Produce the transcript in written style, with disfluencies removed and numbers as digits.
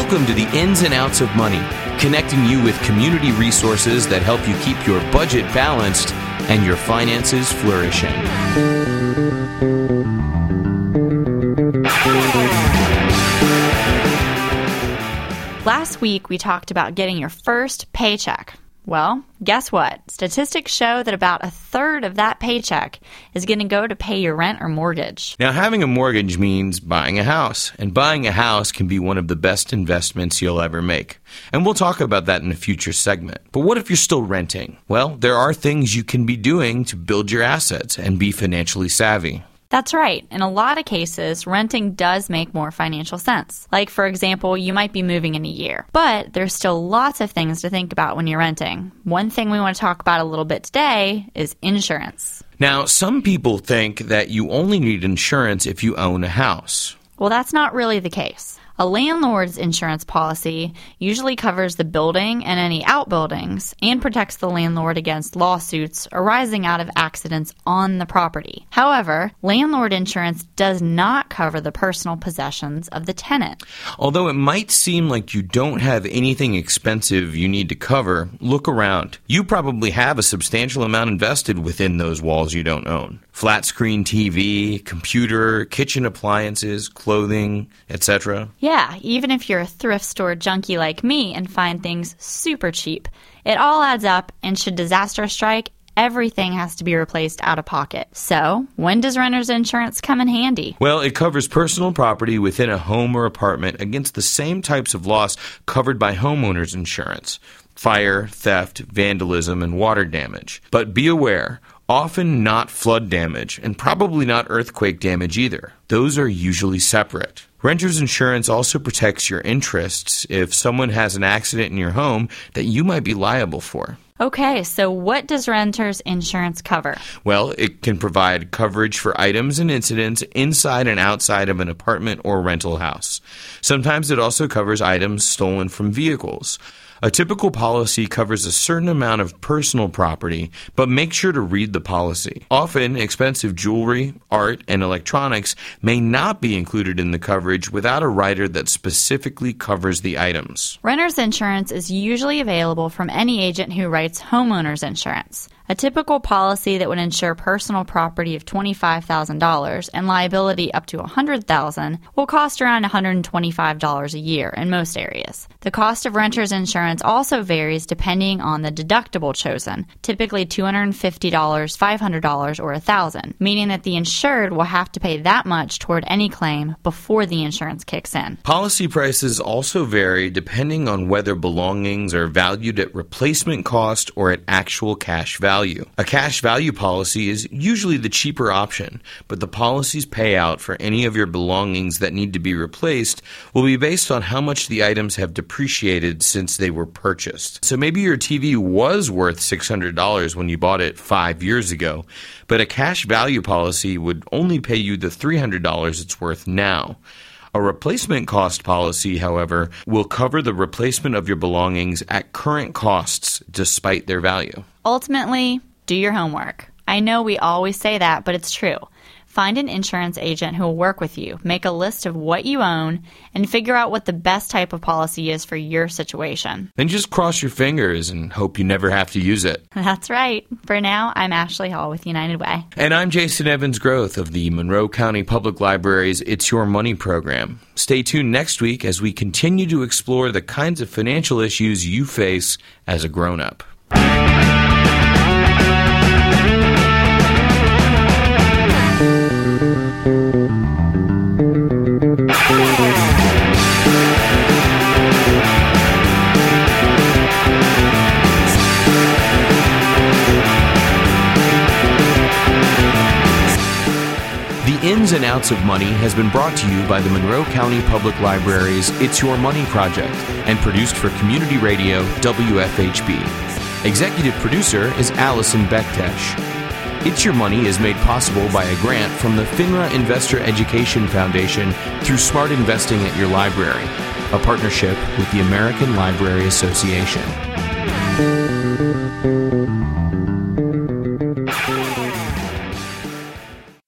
Welcome to the Ins and Outs of Money, connecting you with community resources that help you keep your budget balanced and your finances flourishing. Last week, we talked about getting your first paycheck. Well, guess what? Statistics show that about a third of that paycheck is going to go to pay your rent or mortgage. Now, having a mortgage means buying a house, and buying a house can be one of the best investments you'll ever make. And we'll talk about that in a future segment. But what if you're still renting? Well, there are things you can be doing to build your assets and be financially savvy. That's right. In a lot of cases, renting does make more financial sense. Like, for example, you might be moving in a year. But there's still lots of things to think about when you're renting. One thing we want to talk about a little bit today is insurance. Now, some people think that you only need insurance if you own a house. Well, that's not really the case. A landlord's insurance policy usually covers the building and any outbuildings and protects the landlord against lawsuits arising out of accidents on the property. However, landlord insurance does not cover the personal possessions of the tenant. Although it might seem like you don't have anything expensive you need to cover, look around. You probably have a substantial amount invested within those walls you don't own. Flat screen TV, computer, kitchen appliances, clothing, etc. Yeah, even if you're a thrift store junkie like me and find things super cheap, it all adds up, and should disaster strike, everything has to be replaced out of pocket. So, when does renter's insurance come in handy? Well, it covers personal property within a home or apartment against the same types of loss covered by homeowner's insurance: fire, theft, vandalism, and water damage. But be aware, often not flood damage, and probably not earthquake damage either. Those are usually separate. Renter's insurance also protects your interests if someone has an accident in your home that you might be liable for. Okay, so what does renter's insurance cover? Well, it can provide coverage for items and incidents inside and outside of an apartment or rental house. Sometimes it also covers items stolen from vehicles. A typical policy covers a certain amount of personal property, but make sure to read the policy. Often, expensive jewelry, art, and electronics may not be included in the coverage without a rider that specifically covers the items. Renter's insurance is usually available from any agent who writes homeowner's insurance. A typical policy that would insure personal property of $25,000 and liability up to $100,000 will cost around $125 a year in most areas. The cost of renter's insurance also varies depending on the deductible chosen, typically $250, $500, or $1,000, meaning that the insured will have to pay that much toward any claim before the insurance kicks in. Policy prices also vary depending on whether belongings are valued at replacement cost or at actual cash value. A cash value policy is usually the cheaper option, but the policy's payout for any of your belongings that need to be replaced will be based on how much the items have depreciated since they were purchased. So maybe your TV was worth $600 when you bought it 5 years ago, but a cash value policy would only pay you the $300 it's worth now. A replacement cost policy, however, will cover the replacement of your belongings at current costs despite their value. Ultimately, do your homework. I know we always say that, but it's true. Find an insurance agent who will work with you, make a list of what you own, and figure out what the best type of policy is for your situation. Then just cross your fingers and hope you never have to use it. That's right. For now, I'm Ashley Hall with United Way. And I'm Jason Evans-Groth of the Monroe County Public Library's It's Your Money program. Stay tuned next week as we continue to explore the kinds of financial issues you face as a grown-up. The Ins and Outs of Money has been brought to you by the Monroe County Public Library's It's Your Money project and produced for Community Radio WFHB. Executive producer is Allison Bektesh. It's Your Money is made possible by a grant from the FINRA Investor Education Foundation through Smart Investing at Your Library, a partnership with the American Library Association.